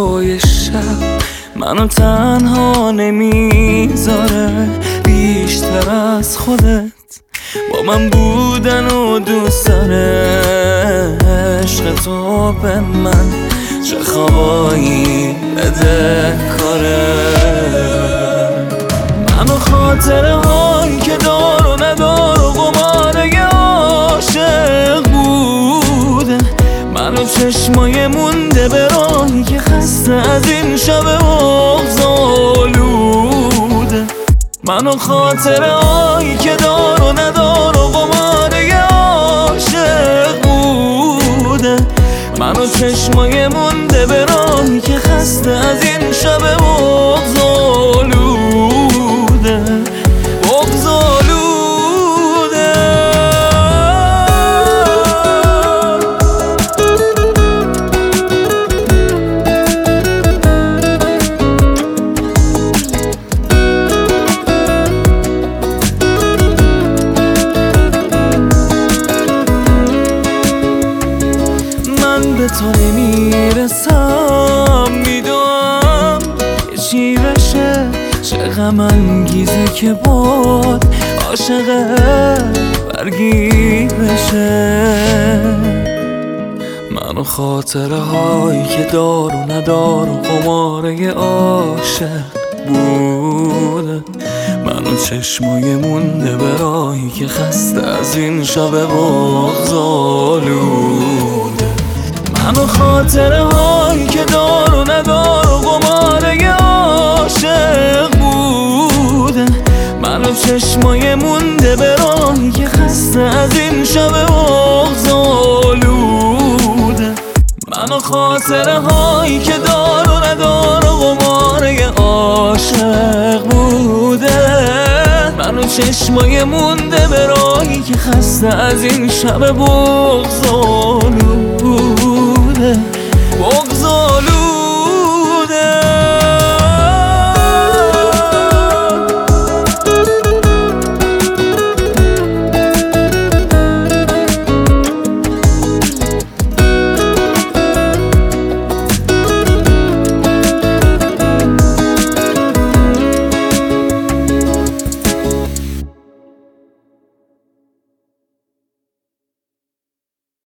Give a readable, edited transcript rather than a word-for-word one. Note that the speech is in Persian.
هوای شب منو تنها نمیذاره بیشتر از خودت با من بودن و دوست داره عشق تو به من چه خوابایی بده کاره منو خاطره هایی که دار و ندار و قماره عاشق بوده منو چشمای مونده به راهی که خسته از این شب بغض‌آلوده منو خاطره هایی که دار و ندار و قماره عاشق بوده منو چشمای مونده به راهی که خسته از این شب بغض‌آلوده به تو نمیرسم میدونم یه چی بشه چه غم انگیزه که باد عاشقه برگیر بشه منو خاطره هایی که دار و ندار و قماره عاشق بوده منو چشمای مونده به راهی که خسته از این شب بغض‌آلوده منو خاطره هایی که دار و ندار و قماره عاشق بوده منو چشمای مونده به راهی که خسته از این شب بغض‌آلوده منو خاطره هایی که دار و ندار و قماره عاشق بوده منو چشمای مونده به راهی که خسته از این شب بغض‌آلوده